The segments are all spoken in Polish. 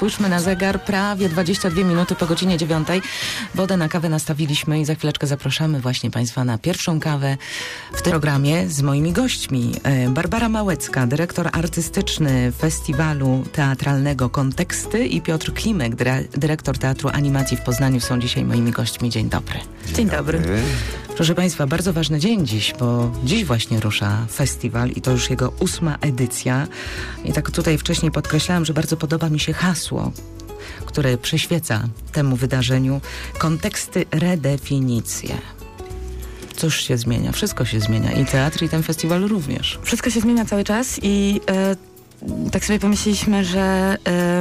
Spójrzmy na zegar, prawie 22 minuty po godzinie 9. Wodę na kawę nastawiliśmy i za chwileczkę zapraszamy właśnie Państwa na pierwszą kawę w tym programie z moimi gośćmi. Barbara Małecka, dyrektor artystyczny Festiwalu Teatralnego Konteksty, i Piotr Klimek, dyrektor Teatru Animacji w Poznaniu, są dzisiaj moimi gośćmi. Dzień dobry. Dzień dobry. Proszę Państwa, bardzo ważny dzień dziś, bo dziś właśnie rusza festiwal i to już jego 8. edycja. I tak tutaj wcześniej podkreślałam, że bardzo podoba mi się hasło, które przyświeca temu wydarzeniu. Konteksty, redefinicje. Cóż się zmienia? Wszystko się zmienia. I teatr, i ten festiwal również. Wszystko się zmienia cały czas i tak sobie pomyśleliśmy, że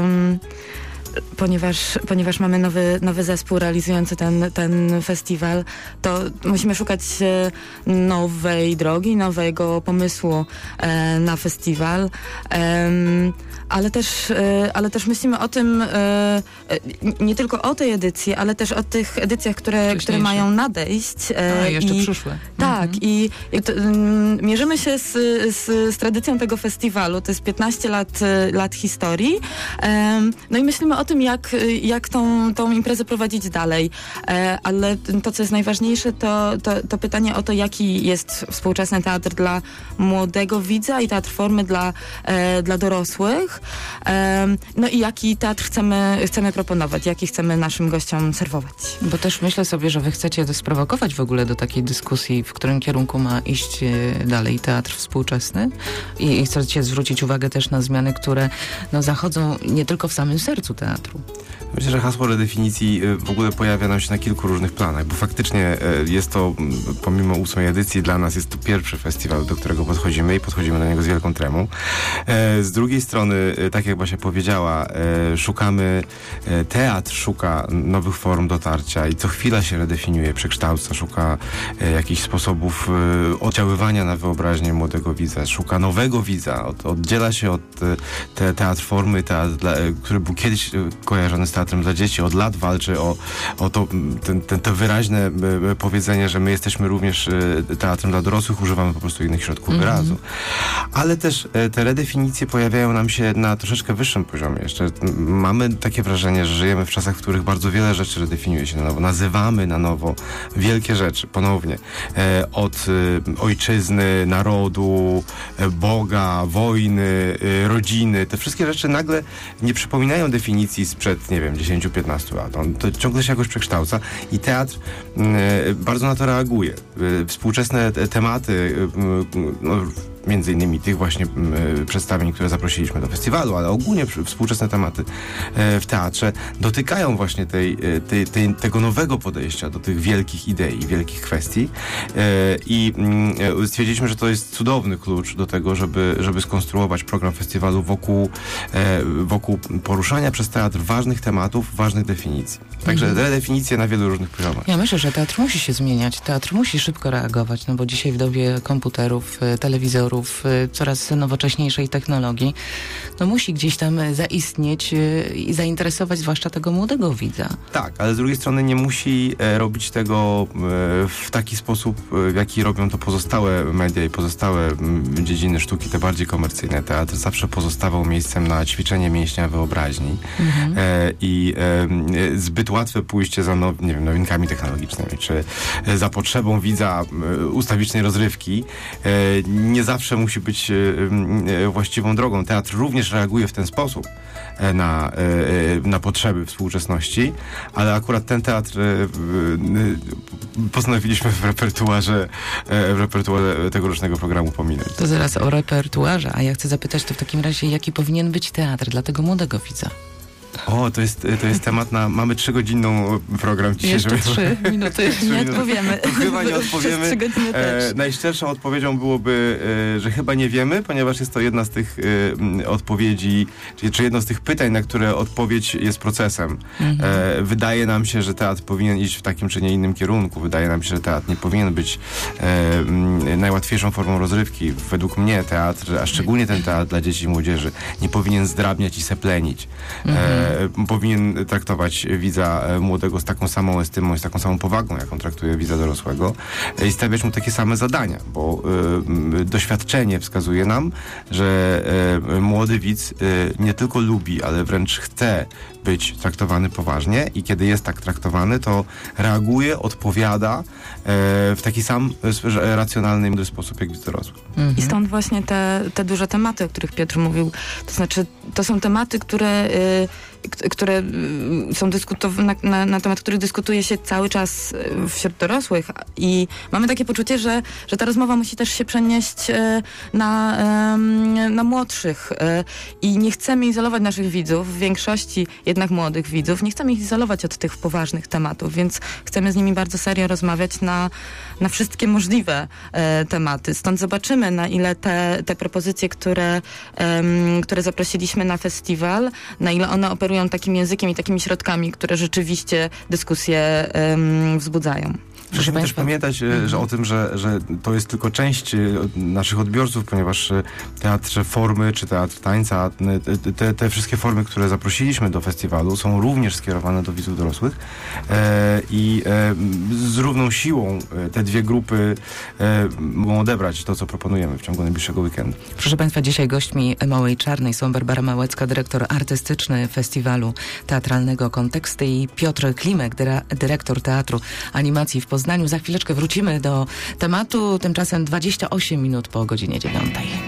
ponieważ mamy nowy zespół realizujący ten festiwal, to musimy szukać nowej drogi, nowego pomysłu na festiwal. Ale też myślimy o tym, nie tylko o tej edycji, ale też o tych edycjach, które mają nadejść. Jeszcze przyszłe. Tak, i mierzymy się z tradycją tego festiwalu. To jest 15 lat historii. No i myślimy o tym, jak tą imprezę prowadzić dalej. Ale to, co jest najważniejsze, to pytanie o to, jaki jest współczesny teatr dla młodego widza i teatr formy dla dorosłych. No i jaki teatr chcemy proponować, jaki chcemy naszym gościom serwować. Bo też myślę sobie, że wy chcecie sprowokować w ogóle do takiej dyskusji, w którym kierunku ma iść dalej teatr współczesny i chcecie zwrócić uwagę też na zmiany, które zachodzą nie tylko w samym sercu teatru. Myślę, że hasło redefinicji w ogóle pojawia nam się na kilku różnych planach, bo faktycznie jest to, pomimo 8. edycji, dla nas jest to pierwszy festiwal, do którego podchodzimy i podchodzimy do niego z wielką tremą. Z drugiej strony, tak jak Basia powiedziała, teatr szuka nowych form dotarcia i co chwila się redefiniuje, przekształca, szuka jakichś sposobów oddziaływania na wyobraźnię młodego widza, szuka nowego widza, oddziela się od teatr formy, który był kiedyś kojarzony z teatrem dla dzieci, od lat walczy o to wyraźne powiedzenie, że my jesteśmy również teatrem dla dorosłych, używamy po prostu innych środków wyrazu. Ale też te redefinicje pojawiają nam się na troszeczkę wyższym poziomie. Jeszcze mamy takie wrażenie, że żyjemy w czasach, w których bardzo wiele rzeczy redefiniuje się na nowo. Nazywamy na nowo wielkie rzeczy, ponownie. Od ojczyzny, narodu, Boga, wojny, rodziny. Te wszystkie rzeczy nagle nie przypominają definicji sprzed, nie wiem, 10-15 lat. On to ciągle się jakoś przekształca i teatr bardzo na to reaguje. Współczesne tematy, między innymi tych właśnie przedstawień, które zaprosiliśmy do festiwalu, ale ogólnie współczesne tematy w teatrze dotykają właśnie tego nowego podejścia do tych wielkich idei, wielkich kwestii i stwierdziliśmy, że to jest cudowny klucz do tego, żeby skonstruować program festiwalu wokół poruszania przez teatr ważnych tematów, ważnych definicji. Także redefinicje na wielu różnych poziomach. Ja myślę, że teatr musi się zmieniać, teatr musi szybko reagować, bo dzisiaj w dobie komputerów, telewizorów, coraz nowocześniejszej technologii, musi gdzieś tam zaistnieć i zainteresować zwłaszcza tego młodego widza. Tak, ale z drugiej strony nie musi robić tego w taki sposób, w jaki robią to pozostałe media i pozostałe dziedziny sztuki, te bardziej komercyjne. Teatr zawsze pozostawał miejscem na ćwiczenie mięśnia wyobraźni i zbyt łatwe pójście za nowinkami technologicznymi, czy za potrzebą widza ustawicznej rozrywki nie zawsze musi być właściwą drogą. Teatr również reaguje w ten sposób na potrzeby współczesności, ale akurat ten teatr postanowiliśmy w repertuarze tegorocznego programu pominąć. To zaraz o repertuarze, a ja chcę zapytać to w takim razie, jaki powinien być teatr dla tego młodego widza? To jest temat na... Mamy 3-godzinną program dzisiaj. Jeszcze 3 minuty. Nie odpowiemy. To chyba nie odpowiemy. 3 godziny też. Najszczerszą odpowiedzią byłoby, że chyba nie wiemy, ponieważ jest to jedna z tych odpowiedzi, czy jedno z tych pytań, na które odpowiedź jest procesem. Wydaje nam się, że teatr powinien iść w takim czy nie innym kierunku. Wydaje nam się, że teatr nie powinien być najłatwiejszą formą rozrywki. Według mnie teatr, a szczególnie ten teatr dla dzieci i młodzieży, nie powinien zdrabniać i seplenić. powinien traktować widza młodego z taką samą estymą, z taką samą powagą, jaką traktuje widza dorosłego i stawiać mu takie same zadania, bo doświadczenie wskazuje nam, że młody widz nie tylko lubi, ale wręcz chce być traktowany poważnie i kiedy jest tak traktowany, to reaguje, odpowiada w taki sam racjonalny i mądry sposób, jak widz dorosły. I stąd właśnie te duże tematy, o których Piotr mówił. To znaczy, to są tematy, które są na temat których dyskutuje się cały czas wśród dorosłych i mamy takie poczucie, że ta rozmowa musi też się przenieść na młodszych i nie chcemy izolować naszych widzów, w większości jednak młodych widzów, nie chcemy ich izolować od tych poważnych tematów, więc chcemy z nimi bardzo serio rozmawiać na wszystkie możliwe tematy. Stąd zobaczymy, na ile te propozycje, które zaprosiliśmy na festiwal, na ile one operują takim językiem i takimi środkami, które rzeczywiście dyskusje wzbudzają. Musimy też pamiętać, że o tym, że to jest tylko część naszych odbiorców, ponieważ teatr formy czy teatr tańca, te wszystkie formy, które zaprosiliśmy do festiwalu, są również skierowane do widzów dorosłych i z równą siłą te dwie grupy mogą odebrać to, co proponujemy w ciągu najbliższego weekendu. Proszę Państwa, dzisiaj gośćmi Małej Czarnej są Barbara Małecka, dyrektor artystyczny Festiwalu Teatralnego Konteksty i Piotr Klimek, dyrektor Teatru Animacji w Poznaniu. Za chwileczkę wrócimy do tematu, tymczasem 28 minut po godzinie 9.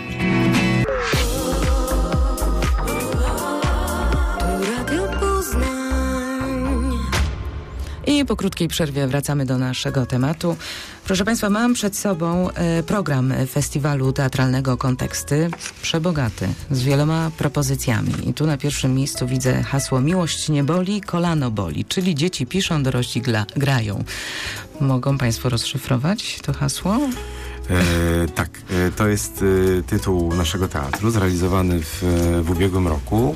I po krótkiej przerwie wracamy do naszego tematu. Proszę Państwa, mam przed sobą program Festiwalu Teatralnego Konteksty, przebogaty, z wieloma propozycjami. I tu na pierwszym miejscu widzę hasło "Miłość nie boli, kolano boli", czyli dzieci piszą, dorośli grają. Mogą Państwo rozszyfrować to hasło? Tak, to jest tytuł naszego teatru, zrealizowany w ubiegłym roku.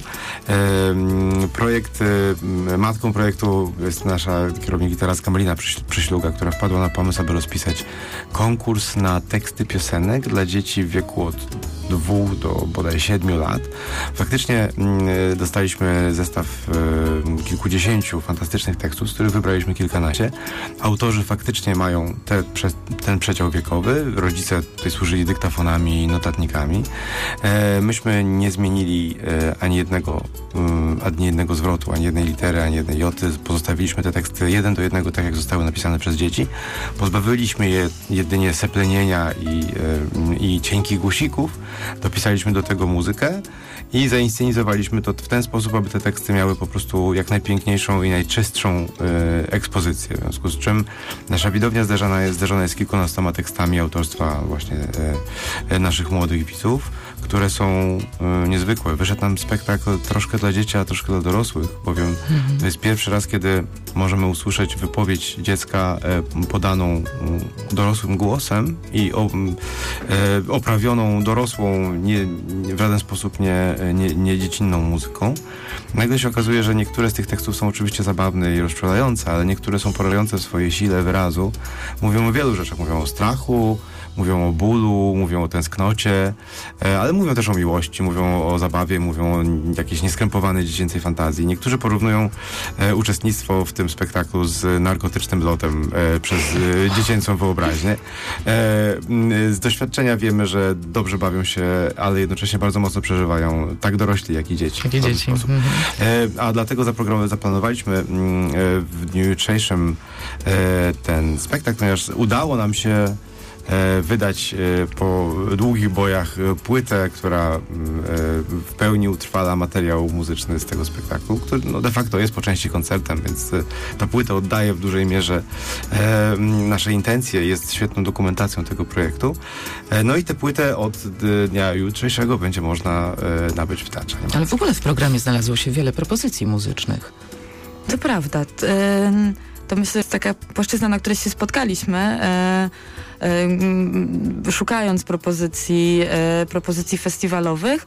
Matką projektu jest nasza kierownik literacka Malina Przyśluga, która wpadła na pomysł, aby rozpisać konkurs na teksty piosenek dla dzieci w wieku od 2 do bodaj 7 lat. Faktycznie dostaliśmy zestaw kilkudziesięciu fantastycznych tekstów, z których wybraliśmy kilkanaście. Autorzy faktycznie mają ten przedział wiekowy. Rodzice tutaj służyli dyktafonami i notatnikami. Myśmy nie zmienili ani jednego zwrotu, ani jednej litery, ani jednej joty. Pozostawiliśmy te teksty 1 do 1, tak jak zostały napisane przez dzieci. Pozbawiliśmy je jedynie seplenienia i cienkich głosików. Dopisaliśmy do tego muzykę i zainscenizowaliśmy to w ten sposób, aby te teksty miały po prostu jak najpiękniejszą i najczystszą ekspozycję. W związku z czym nasza widownia zderzona jest kilkunastoma tekstami autorstwa właśnie naszych młodych widzów, które są niezwykłe. Wyszedł nam spektakl troszkę dla dzieci, a troszkę dla dorosłych, bowiem to jest pierwszy raz, kiedy możemy usłyszeć wypowiedź dziecka podaną dorosłym głosem i oprawioną dorosłą, w żaden sposób nie dziecinną muzyką. Nagle się okazuje, że niektóre z tych tekstów są oczywiście zabawne i rozczulające, ale niektóre są porażające w swojej sile wyrazu. Mówią o wielu rzeczach. Mówią o strachu, mówią o bólu, mówią o tęsknocie, ale mówią też o miłości, mówią o zabawie, mówią o jakiejś nieskrępowanej dziecięcej fantazji. Niektórzy porównują uczestnictwo w tym spektaklu z narkotycznym lotem przez dziecięcą wyobraźnię. Z doświadczenia wiemy, że dobrze bawią się, ale jednocześnie bardzo mocno przeżywają tak dorośli, jak i dzieci. A dlatego zaplanowaliśmy w dniu jutrzejszym ten spektakl, ponieważ udało nam się wydać po długich bojach płytę, która w pełni utrwala materiał muzyczny z tego spektaklu, który de facto jest po części koncertem, więc ta płyta oddaje w dużej mierze nasze intencje, jest świetną dokumentacją tego projektu. No i tę płytę od dnia jutrzejszego będzie można nabyć w teatrze. Ale w ogóle w programie znalazło się wiele propozycji muzycznych. To prawda. To myślę, że jest taka płaszczyzna, na której się spotkaliśmy. szukając propozycji festiwalowych.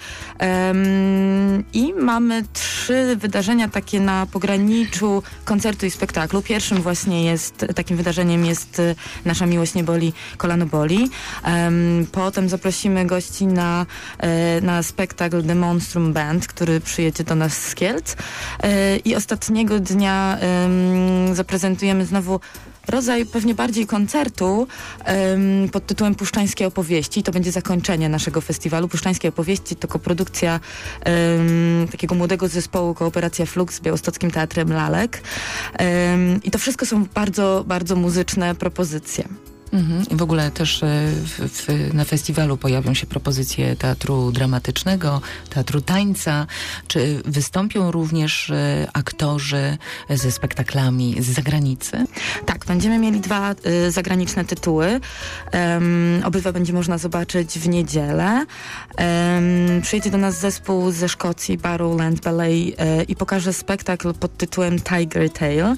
I mamy 3 wydarzenia takie na pograniczu koncertu i spektaklu. Pierwszym właśnie takim wydarzeniem jest Nasza miłość nie boli, kolano boli. Potem zaprosimy gości na spektakl The Monstrum Band, który przyjedzie do nas z Kielc. I ostatniego dnia zaprezentujemy znowu rodzaj pewnie bardziej koncertu pod tytułem Puszczańskie opowieści. To będzie zakończenie naszego festiwalu. Puszczańskie opowieści to koprodukcja takiego młodego zespołu Kooperacja Flux z Białostockim Teatrem Lalek. I to wszystko są bardzo, bardzo muzyczne propozycje. I w ogóle też na festiwalu pojawią się propozycje teatru dramatycznego, teatru tańca. Czy wystąpią również aktorzy ze spektaklami z zagranicy? Tak, będziemy mieli 2 zagraniczne tytuły. Obydwa będzie można zobaczyć w niedzielę. Przyjedzie do nas zespół ze Szkocji, Barrowland Ballet, i pokaże spektakl pod tytułem Tiger Tale,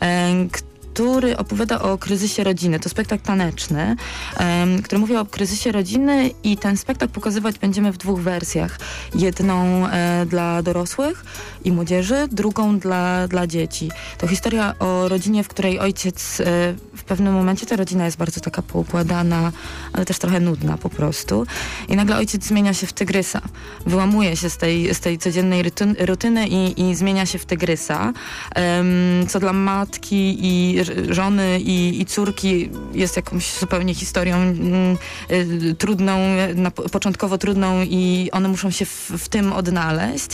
który opowiada o kryzysie rodziny. To spektakl taneczny, który mówi o kryzysie rodziny, i ten spektakl pokazywać będziemy w 2 wersjach. Jedną dla dorosłych i młodzieży, drugą dla dzieci. To historia o rodzinie, w której ojciec w pewnym momencie, ta rodzina jest bardzo taka poukładana, ale też trochę nudna po prostu. I nagle ojciec zmienia się w tygrysa. Wyłamuje się z tej codziennej rutyny i zmienia się w tygrysa. Co dla matki i żony i córki jest jakąś zupełnie historią trudną, początkowo trudną, i one muszą się w tym odnaleźć.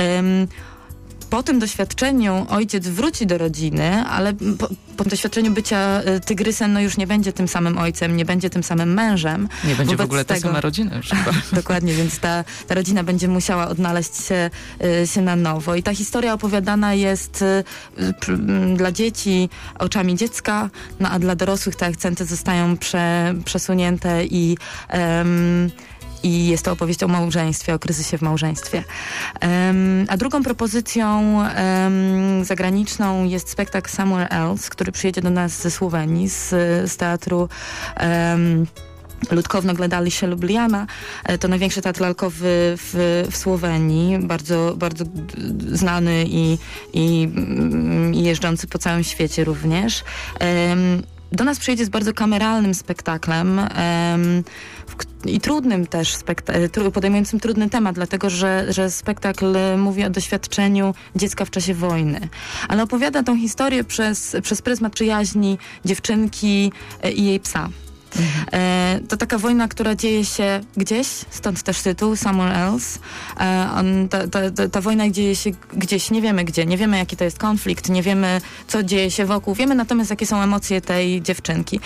Po tym doświadczeniu ojciec wróci do rodziny, ale po doświadczeniu bycia tygrysem już nie będzie tym samym ojcem, nie będzie tym samym mężem. Nie będzie w ogóle ta sama rodzina już chyba. Dokładnie, więc ta rodzina będzie musiała odnaleźć się na nowo. I ta historia opowiadana jest dla dzieci oczami dziecka, a dla dorosłych te akcenty zostają przesunięte i jest to opowieść o małżeństwie, o kryzysie w małżeństwie. A drugą propozycją zagraniczną jest spektakl Somewhere Else, który przyjedzie do nas ze Słowenii, z teatru Ludkowno Gledali się Ljubljana. To największy teatr lalkowy w Słowenii, bardzo, bardzo znany i jeżdżący po całym świecie również. Do nas przyjedzie z bardzo kameralnym spektaklem i trudnym też, podejmującym trudny temat, dlatego że spektakl mówi o doświadczeniu dziecka w czasie wojny. Ale opowiada tą historię przez pryzmat przyjaźni dziewczynki i jej psa. To taka wojna, która dzieje się gdzieś, stąd też tytuł Somewhere Else. Ta wojna dzieje się gdzieś, nie wiemy gdzie, nie wiemy jaki to jest konflikt, nie wiemy co dzieje się wokół, wiemy natomiast jakie są emocje tej dziewczynki.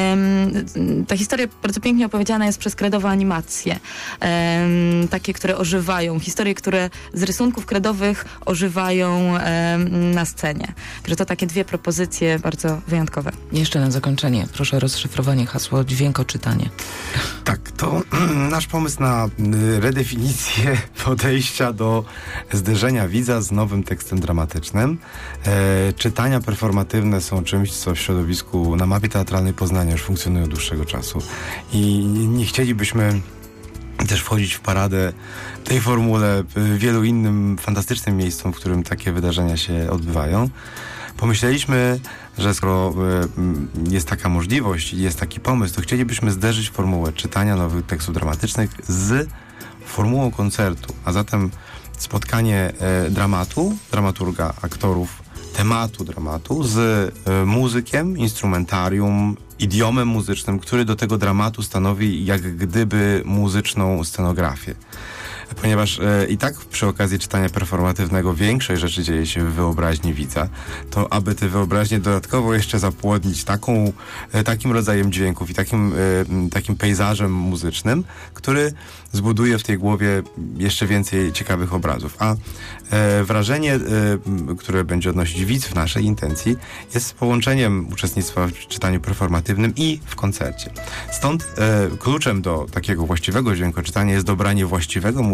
Ta historia bardzo pięknie opowiedziana jest przez kredowe animacje, takie, które ożywają, historie, które z rysunków kredowych ożywają na scenie. Także to takie 2 propozycje bardzo wyjątkowe. Jeszcze na zakończenie, proszę o rozszyfrowanie hasła dźwiękoczytanie. Tak, to nasz pomysł na redefinicję podejścia do zderzenia widza z nowym tekstem dramatycznym. Czytania performatywne są czymś, co w środowisku na mapie teatralnej Poznania już funkcjonuje od dłuższego czasu. I nie chcielibyśmy też wchodzić w paradę tej formule wielu innym fantastycznym miejscom, w którym takie wydarzenia się odbywają. Pomyśleliśmy, że skoro jest taka możliwość i jest taki pomysł, to chcielibyśmy zderzyć formułę czytania nowych tekstów dramatycznych z formułą koncertu, a zatem spotkanie dramatu, dramaturga, aktorów, tematu dramatu z muzykiem, instrumentarium, idiomem muzycznym, który do tego dramatu stanowi jak gdyby muzyczną scenografię. Ponieważ i tak przy okazji czytania performatywnego większość rzeczy dzieje się w wyobraźni widza, to aby tę wyobraźnię dodatkowo jeszcze zapłodnić takim rodzajem dźwięków i takim pejzażem muzycznym, który zbuduje w tej głowie jeszcze więcej ciekawych obrazów. A wrażenie, które będzie odnosić widz w naszej intencji, jest połączeniem uczestnictwa w czytaniu performatywnym i w koncercie. Stąd kluczem do takiego właściwego dźwiękoczytania jest dobranie właściwego muzyki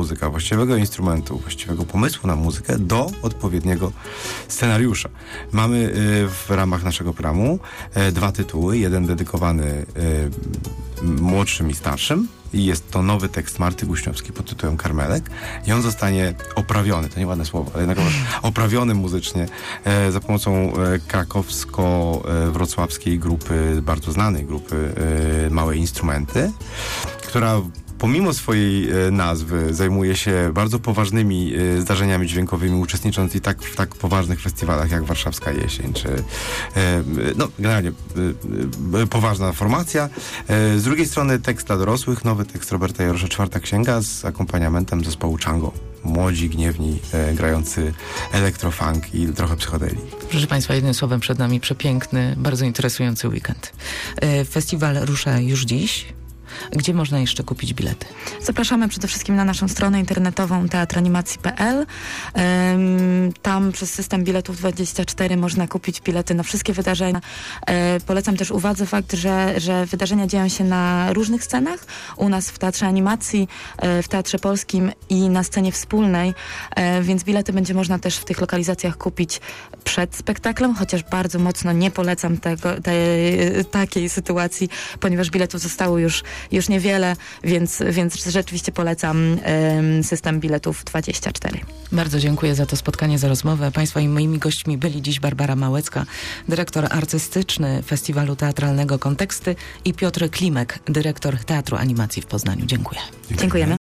muzyka, właściwego instrumentu, właściwego pomysłu na muzykę do odpowiedniego scenariusza. Mamy w ramach naszego programu 2 tytuły. Jeden dedykowany młodszym i starszym. I jest to nowy tekst Marty Guśniowskiej pod tytułem Karmelek i on zostanie oprawiony, to nie ładne słowo, ale jednak oprawiony muzycznie za pomocą krakowsko-wrocławskiej grupy, bardzo znanej grupy Małe Instrumenty, która pomimo swojej nazwy zajmuje się bardzo poważnymi zdarzeniami dźwiękowymi, uczestnicząc i w tak poważnych festiwalach jak Warszawska Jesień, czy generalnie poważna formacja. Z drugiej strony tekst dla dorosłych, nowy tekst Roberta Jarosza, 4. księga z akompaniamentem zespołu Chango. Młodzi, gniewni, grający elektrofunk i trochę psychodelii. Proszę Państwa, jednym słowem przed nami przepiękny, bardzo interesujący weekend. Festiwal rusza już dziś. Gdzie można jeszcze kupić bilety? Zapraszamy przede wszystkim na naszą stronę internetową teatranimacji.pl. Tam przez system biletów 24 można kupić bilety na wszystkie wydarzenia. Polecam też uwadze fakt, że wydarzenia dzieją się na różnych scenach. U nas w Teatrze Animacji, w Teatrze Polskim i na scenie wspólnej, więc bilety będzie można też w tych lokalizacjach kupić przed spektaklem, chociaż bardzo mocno nie polecam takiej sytuacji, ponieważ biletów zostało już niewiele, więc rzeczywiście polecam system biletów 24. Bardzo dziękuję za to spotkanie, za rozmowę. Państwa i moimi gośćmi byli dziś Barbara Małecka, dyrektor artystyczny Festiwalu Teatralnego Konteksty, i Piotr Klimek, dyrektor Teatru Animacji w Poznaniu. Dziękuję. Dziękujemy.